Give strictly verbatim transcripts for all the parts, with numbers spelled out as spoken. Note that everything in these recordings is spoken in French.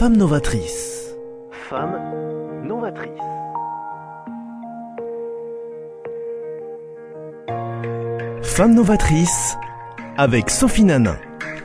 Femme novatrice. Femme novatrice. Femme novatrice avec Sophie Nanin.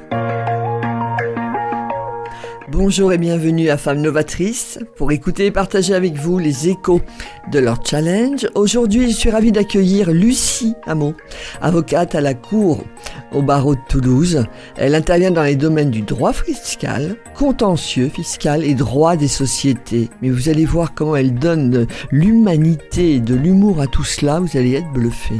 Bonjour et bienvenue à Femmes Novatrices pour écouter et partager avec vous les échos de leur challenge. Aujourd'hui, je suis ravie d'accueillir Lucie Hameau, avocate à la Cour au barreau de Toulouse. Elle intervient dans les domaines du droit fiscal, contentieux fiscal et droit des sociétés. Mais vous allez voir comment elle donne de l'humanité et de l'humour à tout cela, vous allez être bluffés.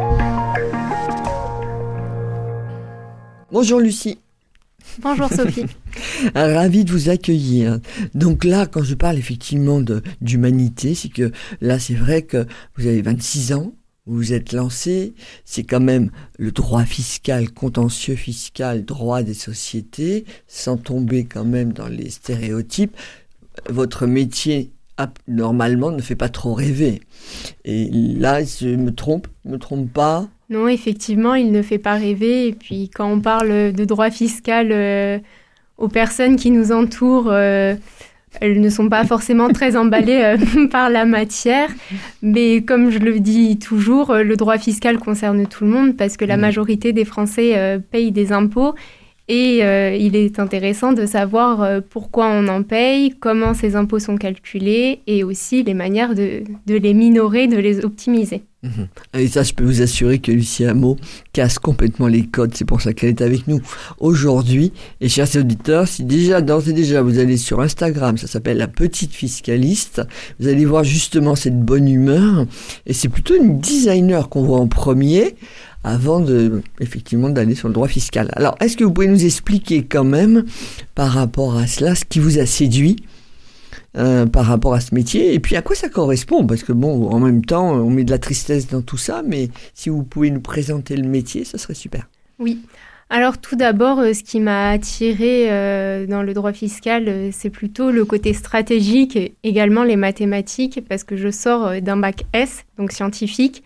Bonjour Lucie. Bonjour Sophie. Ravi de vous accueillir. Donc là, quand je parle effectivement de, d'humanité, c'est que là, c'est vrai que vous avez vingt-six ans, vous vous êtes lancé, c'est quand même le droit fiscal, contentieux fiscal, droit des sociétés, sans tomber quand même dans les stéréotypes. Votre métier, normalement, ne fait pas trop rêver. Et là, je me trompe, je me trompe pas. Non, effectivement, il ne fait pas rêver. Et puis, quand on parle de droit fiscal euh, aux personnes qui nous entourent, euh, elles ne sont pas forcément très emballées euh, par la matière. Mais comme je le dis toujours, le droit fiscal concerne tout le monde parce que la majorité des Français euh, payent des impôts. Et euh, il est intéressant de savoir euh, pourquoi on en paye, comment ces impôts sont calculés et aussi les manières de, de les minorer, de les optimiser. Mmh. Et ça, je peux vous assurer que Lucie Hameau casse complètement les codes. C'est pour ça qu'elle est avec nous aujourd'hui. Et chers auditeurs, si déjà, d'ores et déjà, vous allez sur Instagram, ça s'appelle La Petite Fiscaliste, vous allez voir justement cette bonne humeur. Et c'est plutôt une designer qu'on voit en premier, avant de, effectivement, d'aller sur le droit fiscal. Alors, est-ce que vous pouvez nous expliquer quand même, par rapport à cela, ce qui vous a séduit euh, par rapport à ce métier, et puis à quoi ça correspond? Parce que bon, en même temps, on met de la tristesse dans tout ça, mais si vous pouvez nous présenter le métier, ça serait super. Oui. Alors, tout d'abord, euh, ce qui m'a attirée euh, dans le droit fiscal, euh, c'est plutôt le côté stratégique, et également les mathématiques, parce que je sors euh, d'un bac S, donc scientifique.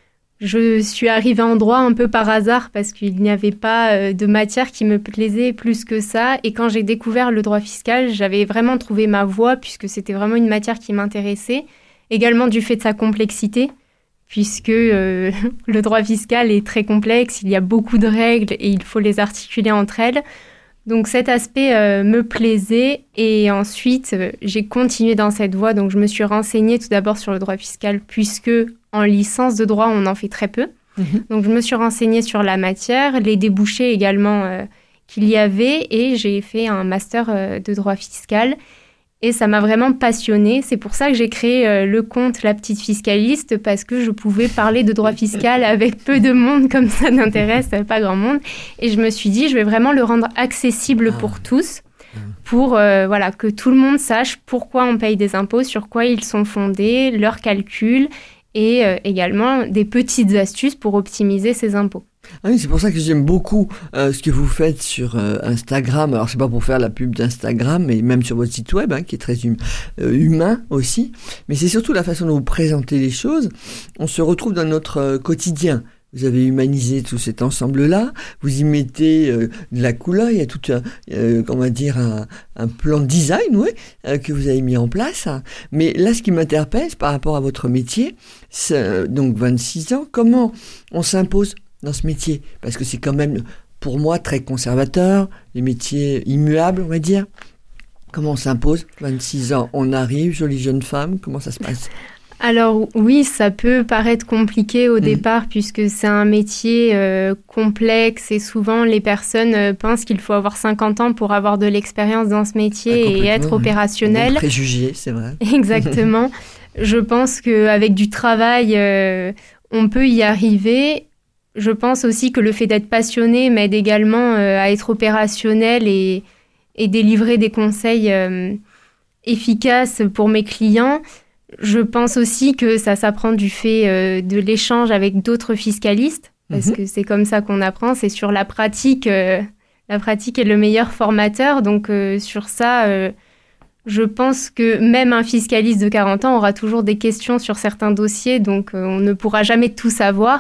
Je suis arrivée en droit un peu par hasard parce qu'il n'y avait pas euh, de matière qui me plaisait plus que ça. Et quand j'ai découvert le droit fiscal, j'avais vraiment trouvé ma voie puisque c'était vraiment une matière qui m'intéressait. Également du fait de sa complexité, puisque euh, le droit fiscal est très complexe, il y a beaucoup de règles et il faut les articuler entre elles. Donc cet aspect euh, me plaisait et ensuite euh, j'ai continué dans cette voie. Donc je me suis renseignée tout d'abord sur le droit fiscal puisque en licence de droit on en fait très peu. Mmh. Donc je me suis renseignée sur la matière, les débouchés également euh, qu'il y avait et j'ai fait un master euh, de droit fiscal et ça m'a vraiment passionnée. C'est pour ça que j'ai créé euh, le compte La Petite Fiscaliste parce que je pouvais parler de droit fiscal avec peu de monde comme ça n'intéresse pas grand monde. Et je me suis dit, je vais vraiment le rendre accessible ah. pour tous, pour euh, voilà, que tout le monde sache pourquoi on paye des impôts, sur quoi ils sont fondés, leurs calculs et euh, également des petites astuces pour optimiser ces impôts. Ah oui, c'est pour ça que j'aime beaucoup euh, ce que vous faites sur euh, Instagram. Alors, c'est pas pour faire la pub d'Instagram, mais même sur votre site web, hein, qui est très hum, euh, humain aussi. Mais c'est surtout la façon dont vous présentez les choses. On se retrouve dans notre euh, quotidien. Vous avez humanisé tout cet ensemble-là. Vous y mettez euh, de la couleur. Il y a tout un, euh, on va dire, un, un plan de design, ouais, euh, que vous avez mis en place. Mais là, ce qui m'interpelle, c'est par rapport à votre métier, c'est, donc vingt-six ans, comment on s'impose dans ce métier, parce que c'est quand même, pour moi, très conservateur, les métiers immuables, on va dire. Comment on s'impose? vingt-six ans, on arrive, jolie jeune femme, comment ça se passe? Alors oui, ça peut paraître compliqué au mmh. départ, puisque c'est un métier euh, complexe et souvent les personnes euh, pensent qu'il faut avoir cinquante ans pour avoir de l'expérience dans ce métier ah, et être opérationnel. Bon préjugé, c'est vrai. Exactement. Je pense qu'avec du travail, euh, on peut y arriver. Je pense aussi que le fait d'être passionné m'aide également euh, à être opérationnel et, et délivrer des conseils euh, efficaces pour mes clients. Je pense aussi que ça s'apprend du fait euh, de l'échange avec d'autres fiscalistes, parce mmh. que c'est comme ça qu'on apprend, c'est sur la pratique. Euh, la pratique est le meilleur formateur, donc euh, sur ça, euh, je pense que même un fiscaliste de quarante ans aura toujours des questions sur certains dossiers, donc euh, on ne pourra jamais tout savoir.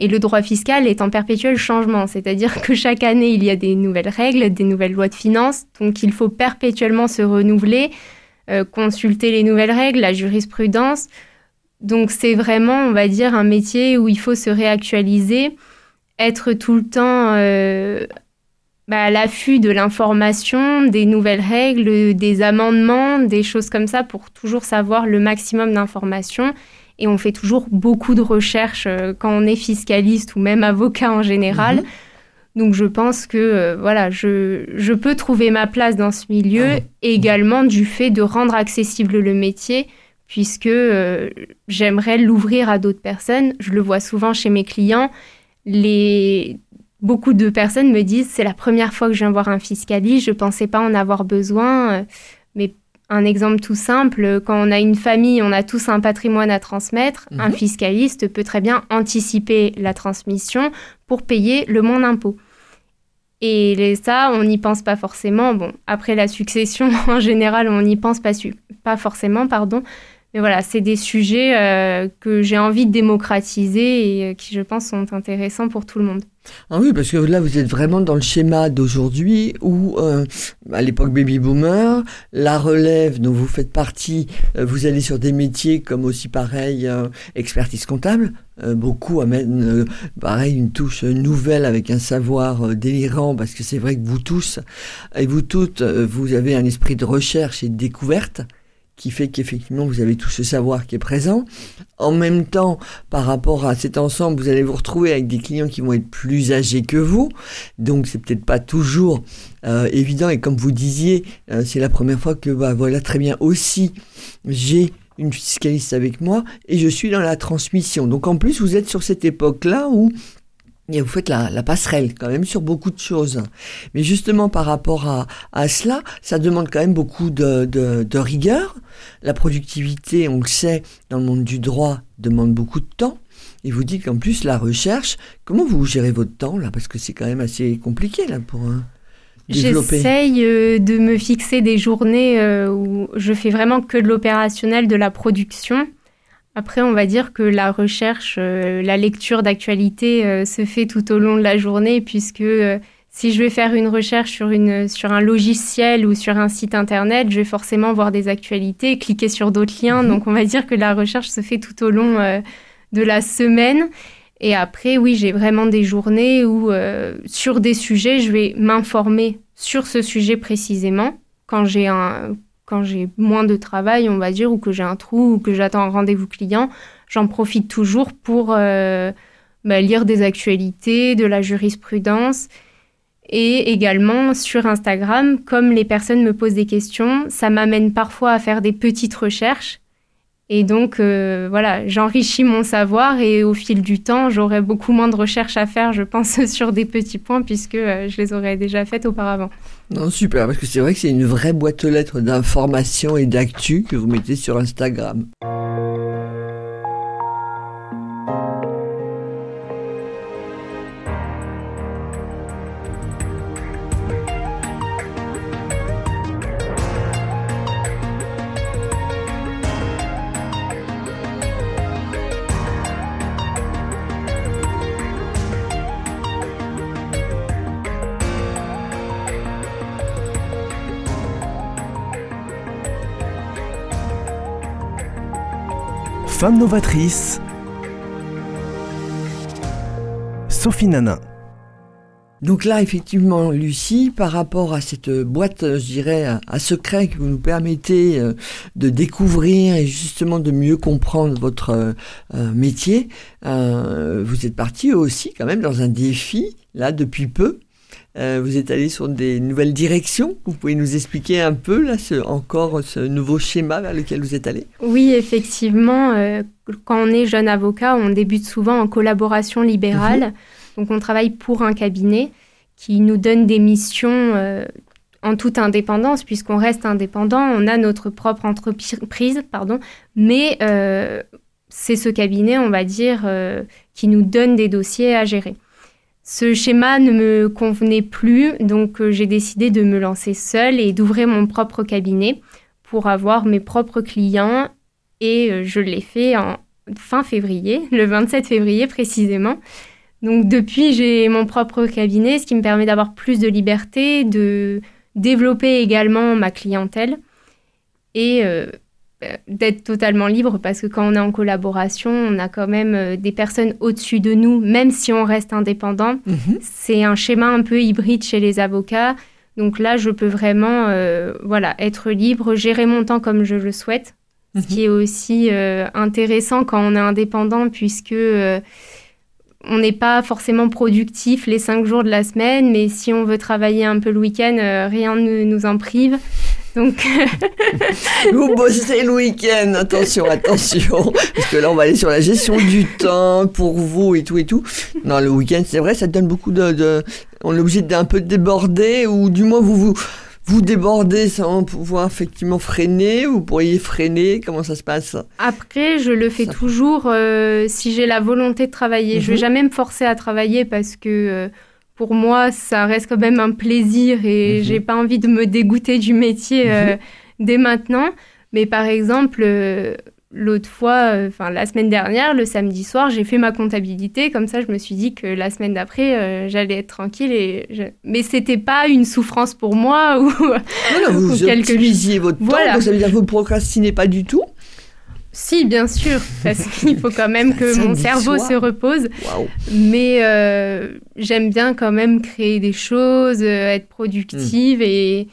Et le droit fiscal est en perpétuel changement, c'est-à-dire que chaque année, il y a des nouvelles règles, des nouvelles lois de finances, donc il faut perpétuellement se renouveler, euh, consulter les nouvelles règles, la jurisprudence. Donc c'est vraiment, on va dire, un métier où il faut se réactualiser, être tout le temps euh, bah, à l'affût de l'information, des nouvelles règles, des amendements, des choses comme ça pour toujours savoir le maximum d'informations. Et on fait toujours beaucoup de recherches euh, quand on est fiscaliste ou même avocat en général. Mmh. Donc je pense que euh, voilà, je, je peux trouver ma place dans ce milieu, mmh. également du fait de rendre accessible le métier, puisque euh, j'aimerais l'ouvrir à d'autres personnes. Je le vois souvent chez mes clients. Les... Beaucoup de personnes me disent « c'est la première fois que je viens voir un fiscaliste, je ne pensais pas en avoir besoin ». Mais un exemple tout simple, quand on a une famille, on a tous un patrimoine à transmettre, mmh. un fiscaliste peut très bien anticiper la transmission pour payer le moins d'impôts. Et ça, on n'y pense pas forcément. Bon, après la succession, en général, on n'y pense pas, su- pas forcément, pardon. Mais voilà, c'est des sujets euh, que j'ai envie de démocratiser et euh, qui, je pense, sont intéressants pour tout le monde. Ah oui, parce que là, vous êtes vraiment dans le schéma d'aujourd'hui où, euh, à l'époque baby boomer, la relève dont vous faites partie, euh, vous allez sur des métiers comme aussi pareil, euh, expertise comptable. Euh, beaucoup amènent, euh, pareil, une touche nouvelle avec un savoir euh, délirant, parce que c'est vrai que vous tous, et vous toutes, euh, vous avez un esprit de recherche et de découverte qui fait qu'effectivement, vous avez tout ce savoir qui est présent. En même temps, par rapport à cet ensemble, vous allez vous retrouver avec des clients qui vont être plus âgés que vous. Donc, c'est peut-être pas toujours euh, évident. Et comme vous disiez, euh, c'est la première fois que, bah, voilà, très bien aussi, j'ai une fiscaliste avec moi et je suis dans la transmission. Donc, en plus, vous êtes sur cette époque-là où et vous faites la, la passerelle quand même sur beaucoup de choses. Mais justement, par rapport à, à cela, ça demande quand même beaucoup de, de, de rigueur. La productivité, on le sait, dans le monde du droit, demande beaucoup de temps. Et vous dites qu'en plus, la recherche, comment vous gérez votre temps là ? Parce que c'est quand même assez compliqué là pour euh, développer. J'essaye euh, de me fixer des journées euh, où je fais vraiment que de l'opérationnel, de la production. Après, on va dire que la recherche, euh, la lecture d'actualité euh, se fait tout au long de la journée, puisque euh, si je vais faire une recherche sur, une, sur un logiciel ou sur un site internet, je vais forcément voir des actualités, cliquer sur d'autres liens. Mmh. Donc, on va dire que la recherche se fait tout au long euh, de la semaine. Et après, oui, j'ai vraiment des journées où, euh, sur des sujets, je vais m'informer sur ce sujet précisément, quand j'ai un... Quand j'ai moins de travail, on va dire, ou que j'ai un trou, ou que j'attends un rendez-vous client, j'en profite toujours pour euh, bah, lire des actualités, de la jurisprudence. Et également, sur Instagram, comme les personnes me posent des questions, ça m'amène parfois à faire des petites recherches. Et donc, euh, voilà, j'enrichis mon savoir et au fil du temps, j'aurai beaucoup moins de recherches à faire, je pense, sur des petits points, puisque euh, je les aurais déjà faites auparavant. Non, super, parce que c'est vrai que c'est une vraie boîte aux lettres d'informations et d'actu que vous mettez sur Instagram. Femme novatrice, Sophie Nanin. Donc là, effectivement, Lucie, par rapport à cette boîte, je dirais, à, à secret que vous nous permettez euh, de découvrir et justement de mieux comprendre votre euh, euh, métier, euh, vous êtes partie aussi quand même dans un défi, là, depuis peu. Euh, vous êtes allé sur des nouvelles directions. Vous pouvez nous expliquer un peu là, ce, encore ce nouveau schéma vers lequel vous êtes allé ? Oui, effectivement. Euh, quand on est jeune avocat, on débute souvent en collaboration libérale. Mmh. Donc, on travaille pour un cabinet qui nous donne des missions euh, en toute indépendance, puisqu'on reste indépendant. On a notre propre entreprise, pardon, mais euh, c'est ce cabinet, on va dire, euh, qui nous donne des dossiers à gérer. Ce schéma ne me convenait plus, donc euh, j'ai décidé de me lancer seule et d'ouvrir mon propre cabinet pour avoir mes propres clients. Et euh, je l'ai fait en fin février, le vingt-sept février précisément. Donc depuis, j'ai mon propre cabinet, ce qui me permet d'avoir plus de liberté, de développer également ma clientèle et euh, d'être totalement libre, parce que quand on est en collaboration, on a quand même des personnes au-dessus de nous, même si on reste indépendant. Mmh. C'est un schéma un peu hybride chez les avocats. Donc là, je peux vraiment euh, voilà, être libre, gérer mon temps comme je le souhaite, mmh. ce qui est aussi euh, intéressant quand on est indépendant, puisque euh, on n'est pas forcément productif les cinq jours de la semaine, mais si on veut travailler un peu le week-end, euh, rien ne nous en prive. Donc, vous bossez le week-end, attention, attention, parce que là on va aller sur la gestion du temps pour vous et tout et tout. Non, le week-end, c'est vrai, ça donne beaucoup de, de... on est obligé d'un peu déborder, ou du moins vous vous vous débordez sans pouvoir effectivement freiner. Vous pourriez freiner, comment ça se passe? Après, je le fais ça... toujours euh, si j'ai la volonté de travailler. Mm-hmm. Je vais jamais me forcer à travailler parce que euh, pour moi, ça reste quand même un plaisir et mmh. j'ai pas envie de me dégoûter du métier euh, mmh. dès maintenant. Mais par exemple, euh, l'autre fois, enfin euh, la semaine dernière, le samedi soir, j'ai fait ma comptabilité. Comme ça, je me suis dit que la semaine d'après, euh, j'allais être tranquille. Et je... Mais c'était pas une souffrance pour moi ou, voilà, vous ou quelque optimisiez votre voilà. temps. Donc ça veut dire que vous ne procrastinez pas du tout? Si, bien sûr, parce qu'il faut quand même que mon cerveau soir. se repose. Wow. Mais euh, j'aime bien quand même créer des choses, euh, être productive mmh. et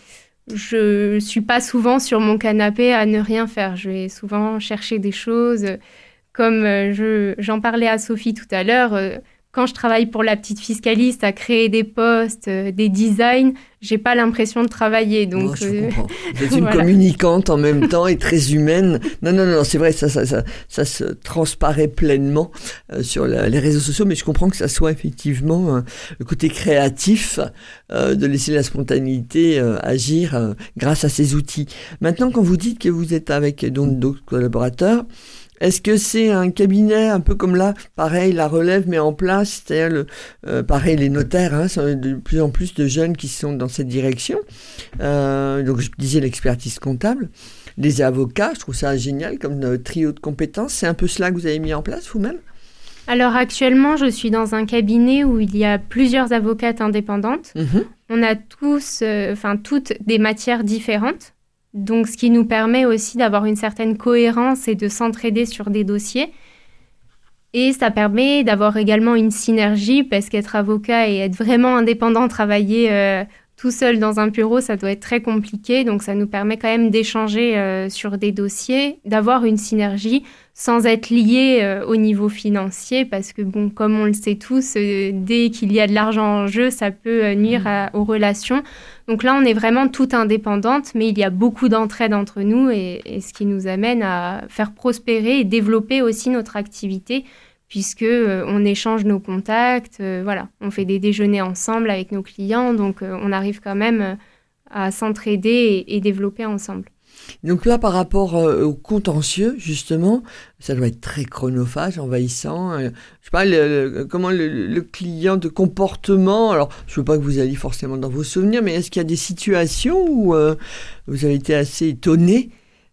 je ne suis pas souvent sur mon canapé à ne rien faire. Je vais souvent chercher des choses. Comme euh, je, j'en parlais à Sophie tout à l'heure, euh, quand je travaille pour la petite fiscaliste à créer des posts, euh, des designs, j'ai pas l'impression de travailler. Donc, non, je euh... comprends. Vous êtes une voilà. communicante en même temps et très humaine. Non, non, non, c'est vrai, ça, ça, ça, ça se transparaît pleinement euh, sur la, les réseaux sociaux, mais je comprends que ça soit effectivement euh, le côté créatif euh, de laisser la spontanéité euh, agir euh, grâce à ces outils. Maintenant, quand vous dites que vous êtes avec donc d'autres collaborateurs, est-ce que c'est un cabinet un peu comme là, pareil, la relève met en place, c'est-à-dire le, euh, pareil, les notaires, hein, de plus en plus de jeunes qui sont dans cette direction. Euh, donc je disais l'expertise comptable, les avocats, je trouve ça génial comme euh, trio de compétences. C'est un peu cela que vous avez mis en place vous-même? Alors actuellement, je suis dans un cabinet où il y a plusieurs avocates indépendantes. Mmh. On a tous, enfin euh, toutes des matières différentes. Donc, ce qui nous permet aussi d'avoir une certaine cohérence et de s'entraider sur des dossiers. Et ça permet d'avoir également une synergie, parce qu'être avocat et être vraiment indépendant, travailler euh, tout seul dans un bureau, ça doit être très compliqué. Donc, ça nous permet quand même d'échanger euh, sur des dossiers, d'avoir une synergie sans être lié euh, au niveau financier, parce que, bon, comme on le sait tous, euh, dès qu'il y a de l'argent en jeu, ça peut euh, nuire à, aux relations. Donc là, on est vraiment toutes indépendantes, mais il y a beaucoup d'entraide entre nous et, et ce qui nous amène à faire prospérer et développer aussi notre activité, puisque euh, on échange nos contacts, euh, voilà, on fait des déjeuners ensemble avec nos clients, donc euh, on arrive quand même à s'entraider et, et développer ensemble. Donc là, par rapport euh, au contentieux, justement, ça doit être très chronophage, envahissant. Euh, je sais pas, le, le, comment le, le client de comportement, alors je ne veux pas que vous alliez forcément dans vos souvenirs, mais est-ce qu'il y a des situations où euh, vous avez été assez étonné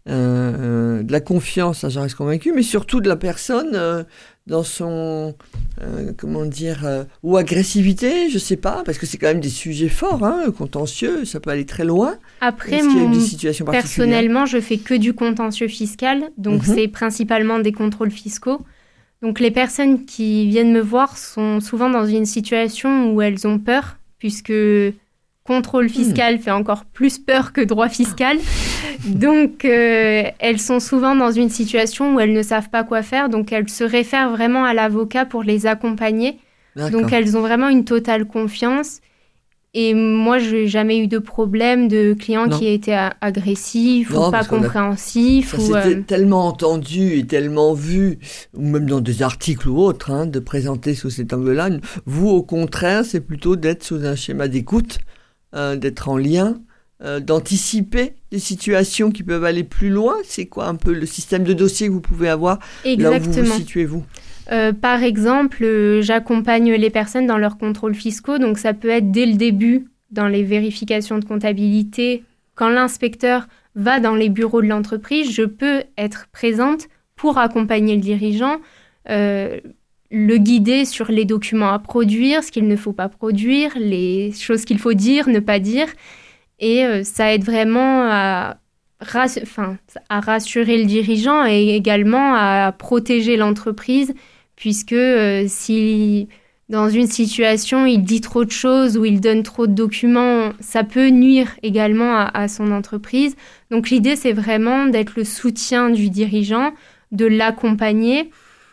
euh, de la confiance, ça j'en reste convaincu, mais surtout de la personne euh, dans son, euh, comment dire, euh, ou agressivité, je sais pas, parce que c'est quand même des sujets forts, hein, contentieux, ça peut aller très loin. Après, mon, des situations personnellement, je fais que du contentieux fiscal, donc mm-hmm. c'est principalement des contrôles fiscaux. Donc les personnes qui viennent me voir sont souvent dans une situation où elles ont peur, puisque contrôle fiscal mmh. fait encore plus peur que droit fiscal. Donc, euh, elles sont souvent dans une situation où elles ne savent pas quoi faire. Donc, elles se réfèrent vraiment à l'avocat pour les accompagner. D'accord. Donc, elles ont vraiment une totale confiance. Et moi, je n'ai jamais eu de problème de clients non. qui étaient a- agressifs non, ou pas compréhensifs. Ça ou, c'était euh... tellement entendu et tellement vu, ou même dans des articles ou autres, hein, de présenter sous cet angle-là. Vous, au contraire, c'est plutôt d'être sous un schéma d'écoute, euh, d'être en lien, euh, d'anticiper des situations qui peuvent aller plus loin. C'est quoi un peu le système de dossier que vous pouvez avoir Exactement. Là où vous vous situez-vous? Euh, par exemple, euh, j'accompagne les personnes dans leurs contrôles fiscaux, donc ça peut être dès le début, dans les vérifications de comptabilité. Quand l'inspecteur va dans les bureaux de l'entreprise, je peux être présente pour accompagner le dirigeant. Euh, le guider sur les documents à produire, ce qu'il ne faut pas produire, les choses qu'il faut dire, ne pas dire. Et euh, ça aide vraiment à, rass- enfin, à rassurer le dirigeant et également à protéger l'entreprise, puisque euh, si dans une situation il dit trop de choses ou il donne trop de documents, ça peut nuire également à, à son entreprise. Donc l'idée, c'est vraiment d'être le soutien du dirigeant, de l'accompagner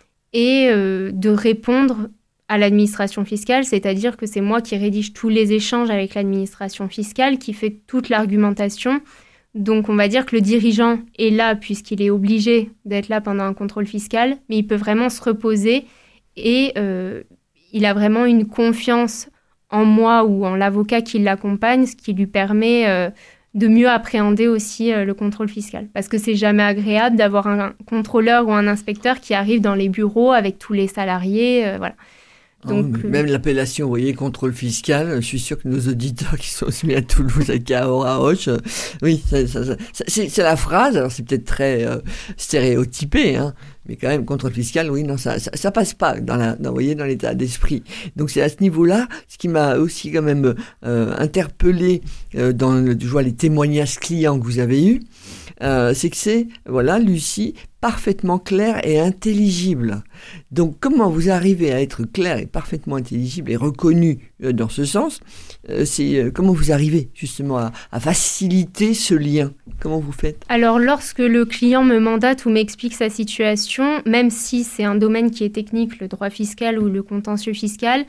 et euh, de répondre à l'administration fiscale, c'est-à-dire que c'est moi qui rédige tous les échanges avec l'administration fiscale, qui fait toute l'argumentation. Donc on va dire que le dirigeant est là puisqu'il est obligé d'être là pendant un contrôle fiscal, mais il peut vraiment se reposer et euh, il a vraiment une confiance en moi ou en l'avocat qui l'accompagne, ce qui lui permet euh, de mieux appréhender aussi euh, le contrôle fiscal. Parce que c'est jamais agréable d'avoir un contrôleur ou un inspecteur qui arrive dans les bureaux avec tous les salariés, euh, voilà. Donc, oh, même l'appellation, vous voyez, contrôle fiscal, je suis sûr que nos auditeurs qui sont aussi à Toulouse et à Cahors-à-Auch, euh, oui, ça, ça, ça, c'est, c'est la phrase, alors c'est peut-être très euh, stéréotypé, hein, mais quand même, contrôle fiscal, oui, non, ça, ça, ça passe pas dans la, dans, vous voyez, dans l'état d'esprit. Donc c'est à ce niveau-là, ce qui m'a aussi quand même euh, interpellé euh, dans le, je vois les témoignages clients que vous avez eus, euh, c'est que c'est, voilà, Lucie, parfaitement clair et intelligible. Donc, comment vous arrivez à être clair et parfaitement intelligible et reconnu euh, dans ce sens, euh, c'est euh, comment vous arrivez justement à, à faciliter ce lien. Comment vous faites ? Alors, lorsque le client me mandate ou m'explique sa situation, même si c'est un domaine qui est technique, le droit fiscal ou le contentieux fiscal,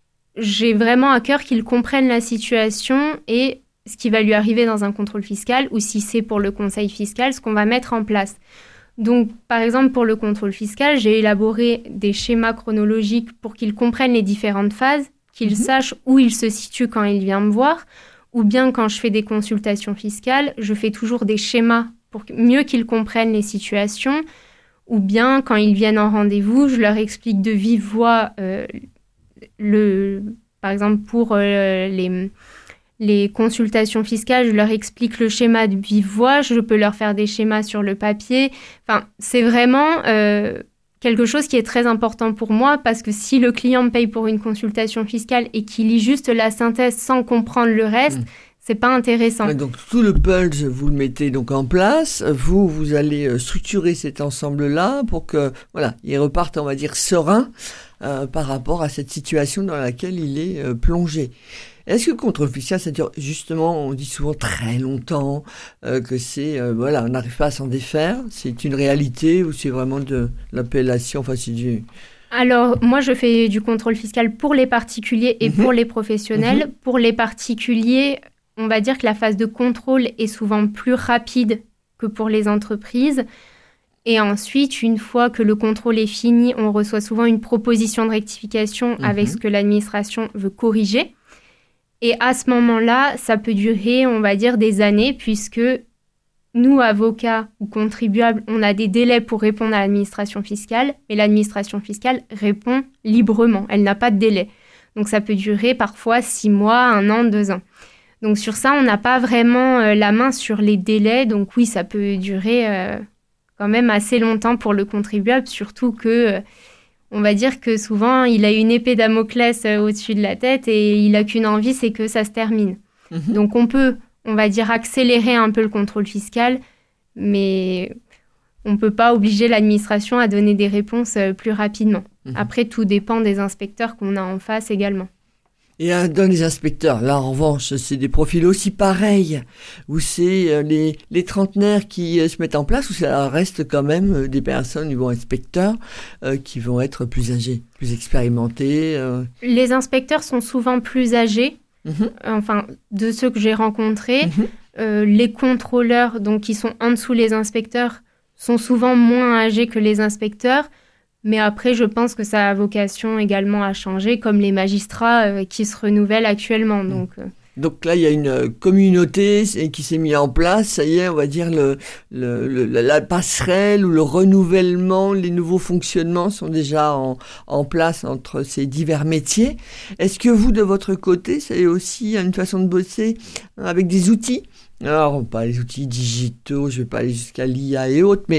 j'ai vraiment à cœur qu'il comprenne la situation et ce qui va lui arriver dans un contrôle fiscal ou si c'est pour le conseil fiscal, ce qu'on va mettre en place. Donc, par exemple, pour le contrôle fiscal, j'ai élaboré des schémas chronologiques pour qu'il comprenne les différentes phases, qu'il mmh. sache où il se situe quand il vient me voir, ou bien quand je fais des consultations fiscales, je fais toujours des schémas pour mieux qu'ils comprennent les situations, ou bien quand ils viennent en rendez-vous, je leur explique de vive voix, euh, le, par exemple pour euh, les... Les consultations fiscales, je leur explique le schéma de vive voix, je peux leur faire des schémas sur le papier. Enfin, c'est vraiment euh, quelque chose qui est très important pour moi parce que si le client me paye pour une consultation fiscale et qu'il lit juste la synthèse sans comprendre le reste, mmh. c'est pas intéressant. Ouais, donc tout le pulse, vous le mettez donc en place. Vous, vous allez structurer cet ensemble-là pour que, voilà, il reparte, on va dire, serein euh, par rapport à cette situation dans laquelle il est euh, plongé. Est-ce que le contrôle fiscal, ça dure justement, on dit souvent très longtemps, euh, que c'est, euh, voilà, on n'arrive pas à s'en défaire, c'est une réalité ou c'est vraiment de l'appellation, enfin c'est du... Alors, moi, je fais du contrôle fiscal pour les particuliers et mmh. pour les professionnels. Mmh. Pour les particuliers, on va dire que la phase de contrôle est souvent plus rapide que pour les entreprises. Et ensuite, une fois que le contrôle est fini, on reçoit souvent une proposition de rectification mmh. avec ce que l'administration veut corriger. Et à ce moment-là, ça peut durer, on va dire, des années, puisque nous, avocats ou contribuables, on a des délais pour répondre à l'administration fiscale, mais l'administration fiscale répond librement, elle n'a pas de délai. Donc ça peut durer parfois six mois, un an, deux ans. Donc sur ça, on n'a pas vraiment euh, la main sur les délais, donc oui, ça peut durer euh, quand même assez longtemps pour le contribuable, surtout que... Euh, On va dire que souvent, il a une épée Damoclès au-dessus de la tête et il n'a qu'une envie, c'est que ça se termine. Mmh. Donc, on peut, on va dire, accélérer un peu le contrôle fiscal, mais on ne peut pas obliger l'administration à donner des réponses plus rapidement. Mmh. Après, tout dépend des inspecteurs qu'on a en face également. Et dans les inspecteurs, là en revanche, c'est des profils aussi pareils, où c'est les, les trentenaires qui se mettent en place, ou ça reste quand même des personnes, ils vont inspecteurs, euh, qui vont être plus âgés, plus expérimentés. Euh. Les inspecteurs sont souvent plus âgés, mmh. enfin, de ceux que j'ai rencontrés. Mmh. Euh, les contrôleurs, donc qui sont en dessous les inspecteurs, sont souvent moins âgés que les inspecteurs. Mais après, je pense que ça a vocation également à changer, comme les magistrats euh, qui se renouvellent actuellement. Donc, euh... donc là, il y a une communauté qui s'est mise en place. Ça y est, on va dire, le, le, le, la passerelle ou le renouvellement, les nouveaux fonctionnements sont déjà en, en place entre ces divers métiers. Est-ce que vous, de votre côté, c'est aussi une façon de bosser avec des outils ? Alors, pas les outils digitaux, je ne vais pas aller jusqu'à l'I A et autres, mais...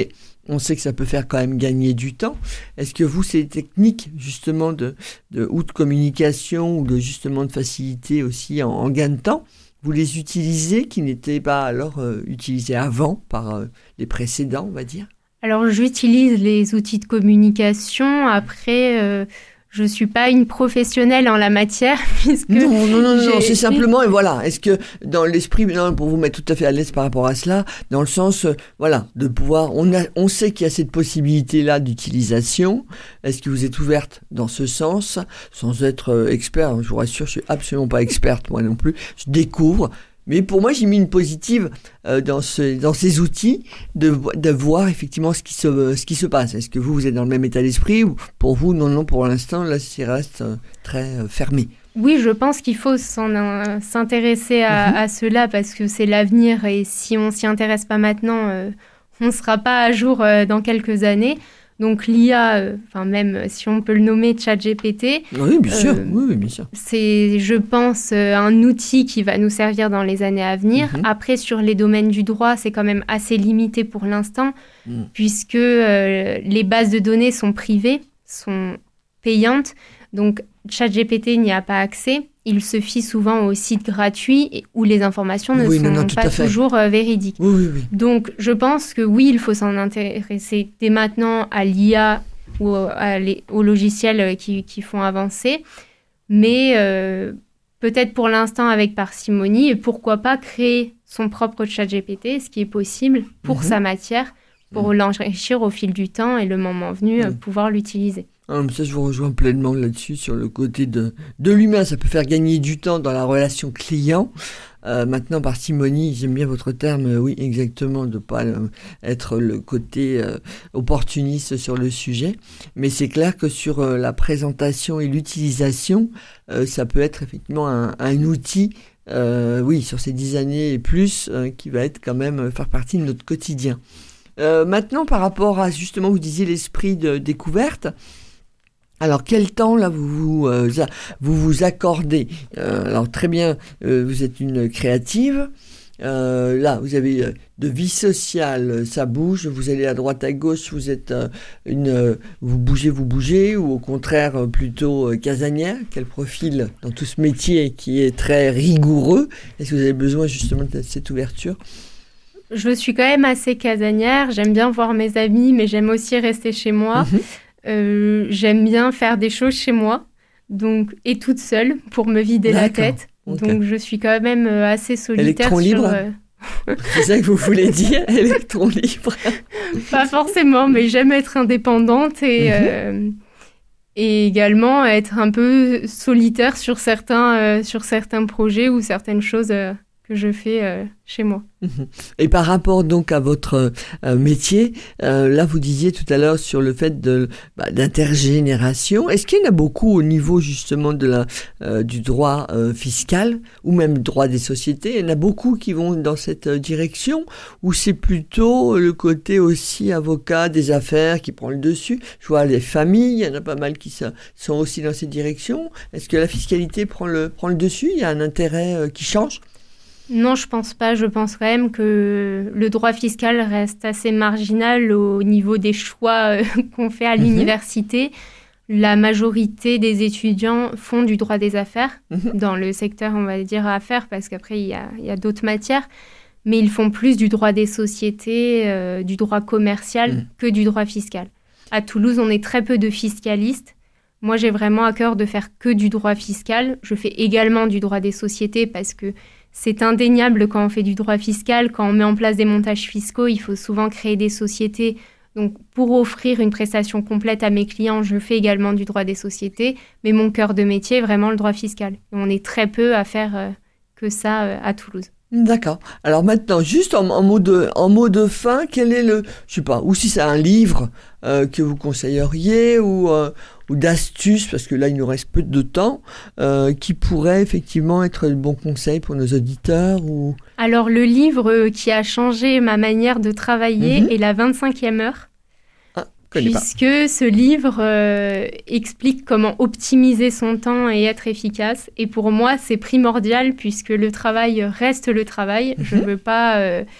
On sait que ça peut faire quand même gagner du temps. Est-ce que vous, ces techniques justement de, de ou de communication ou de justement de facilité aussi en, en gain de temps, vous les utilisez qui n'étaient pas alors euh, utilisés avant par euh, les précédents, on va dire? Alors, j'utilise les outils de communication. Après, euh, je ne suis pas une professionnelle en la matière, puisque... Non, non, non, non, c'est simplement, et voilà, est-ce que dans l'esprit, non, pour vous mettre tout à fait à l'aise par rapport à cela, dans le sens, euh, voilà, de pouvoir, on, a, on sait qu'il y a cette possibilité-là d'utilisation, est-ce que vous êtes ouverte dans ce sens, sans être euh, expert, je vous rassure, je suis absolument pas experte, moi non plus, je découvre. Mais pour moi, j'ai mis une positive euh, dans, ce, dans ces outils de, de voir effectivement ce qui, se, ce qui se passe. Est-ce que vous, vous êtes dans le même état d'esprit ou pour vous, non, non, pour l'instant, là, ça reste euh, très euh, fermé? Oui, je pense qu'il faut s'en, euh, s'intéresser à, mmh. à cela parce que c'est l'avenir et si on s'y intéresse pas maintenant, euh, on ne sera pas à jour euh, dans quelques années. Donc l'I A, enfin euh, même si on peut le nommer ChatGPT, oui, bien sûr, euh, oui, bien sûr. C'est, je pense, euh, un outil qui va nous servir dans les années à venir. Mm-hmm. Après, sur les domaines du droit, c'est quand même assez limité pour l'instant, mm. puisque euh, les bases de données sont privées, sont payantes. Donc ChatGPT n'y a pas accès. Il se fie souvent aux sites gratuits et où les informations ne oui, sont non, non, pas toujours euh, véridiques. Oui, oui, oui. Donc, je pense que oui, il faut s'en intéresser dès maintenant à l'I A ou à les, aux logiciels qui, qui font avancer. Mais euh, peut-être pour l'instant avec parcimonie et pourquoi pas créer son propre ChatGPT, ce qui est possible pour mm-hmm. sa matière, pour mm. l'enrichir au fil du temps et le moment venu, mm. euh, pouvoir l'utiliser. Ah, ça, je vous rejoins pleinement là-dessus, sur le côté de, de l'humain. Ça peut faire gagner du temps dans la relation client. Euh, maintenant, parcimonie, j'aime bien votre terme, euh, oui, exactement, de ne pas euh, être le côté euh, opportuniste sur le sujet. Mais c'est clair que sur euh, la présentation et l'utilisation, euh, ça peut être effectivement un, un outil, euh, oui, sur ces dix années et plus, euh, qui va être quand même faire partie de notre quotidien. Euh, maintenant, par rapport à, justement, vous disiez l'esprit de découverte. Alors, quel temps, là, vous vous, euh, vous, vous accordez euh, Alors, très bien, euh, vous êtes une créative. Euh, là, vous avez euh, de vie sociale, ça bouge. Vous allez à droite, à gauche. Vous êtes euh, une, euh, vous bougez, vous bougez, ou au contraire, euh, plutôt euh, casanière. Quel profil dans tout ce métier qui est très rigoureux? Est-ce que vous avez besoin, justement, de cette ouverture? Je suis quand même assez casanière. J'aime bien voir mes amis, mais j'aime aussi rester chez moi. Mmh. Euh, j'aime bien faire des choses chez moi, donc, et toute seule pour me vider D'accord. la tête. Okay. Donc, je suis quand même assez solitaire. Électron libre sur, euh... C'est ça que vous voulez dire, électron libre? Pas forcément, mais j'aime être indépendante et, mm-hmm. euh, et également être un peu solitaire sur certains, euh, sur certains projets ou certaines choses euh, que je fais euh, chez moi. Et par rapport donc à votre euh, métier, euh, là vous disiez tout à l'heure sur le fait de, bah, d'intergénération, est-ce qu'il y en a beaucoup au niveau justement de la, euh, du droit euh, fiscal ou même droit des sociétés? Il y en a beaucoup qui vont dans cette euh, direction ou c'est plutôt le côté aussi avocat des affaires qui prend le dessus? Je vois les familles, il y en a pas mal qui sont aussi dans cette direction. Est-ce que la fiscalité prend le, prend le dessus? Il y a un intérêt euh, qui change? Non, je pense pas. Je pense quand même que le droit fiscal reste assez marginal au niveau des choix euh, qu'on fait à mmh. l'université. La majorité des étudiants font du droit des affaires mmh. dans le secteur, on va dire, affaires, parce qu'après, il y a, il y a d'autres matières. Mais ils font plus du droit des sociétés, euh, du droit commercial mmh. que du droit fiscal. À Toulouse, on est très peu de fiscalistes. Moi, j'ai vraiment à cœur de faire que du droit fiscal. Je fais également du droit des sociétés parce que c'est indéniable quand on fait du droit fiscal, quand on met en place des montages fiscaux, il faut souvent créer des sociétés. Donc, pour offrir une prestation complète à mes clients, je fais également du droit des sociétés, mais mon cœur de métier est vraiment le droit fiscal. Et on est très peu à faire euh, que ça euh, à Toulouse. D'accord. Alors maintenant, juste en, en, mot de, en mot de fin, quel est le, je sais pas, ou si c'est un livre euh, que vous conseilleriez ou, euh, ou d'astuces, parce que là il nous reste peu de temps, euh, qui pourrait effectivement être le bon conseil pour nos auditeurs ou... Alors le livre qui a changé ma manière de travailler mm-hmm. est La vingt-cinquième heure. Puisque pas. ce livre euh, explique comment optimiser son temps et être efficace. Et pour moi, c'est primordial puisque le travail reste le travail. Mm-hmm. Je ne veux pas euh,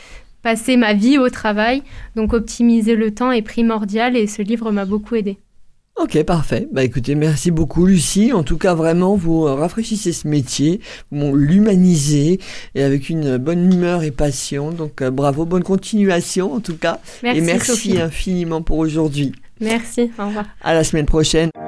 passer ma vie au travail. Donc optimiser le temps est primordial et ce livre m'a beaucoup aidée. Ok, parfait. Bah écoutez, merci beaucoup Lucie. En tout cas, vraiment, vous rafraîchissez ce métier, vous l'humanisez et avec une bonne humeur et passion. Donc euh, bravo, bonne continuation en tout cas. Merci, et merci Sophie. infiniment pour aujourd'hui. Merci, au revoir. À la semaine prochaine.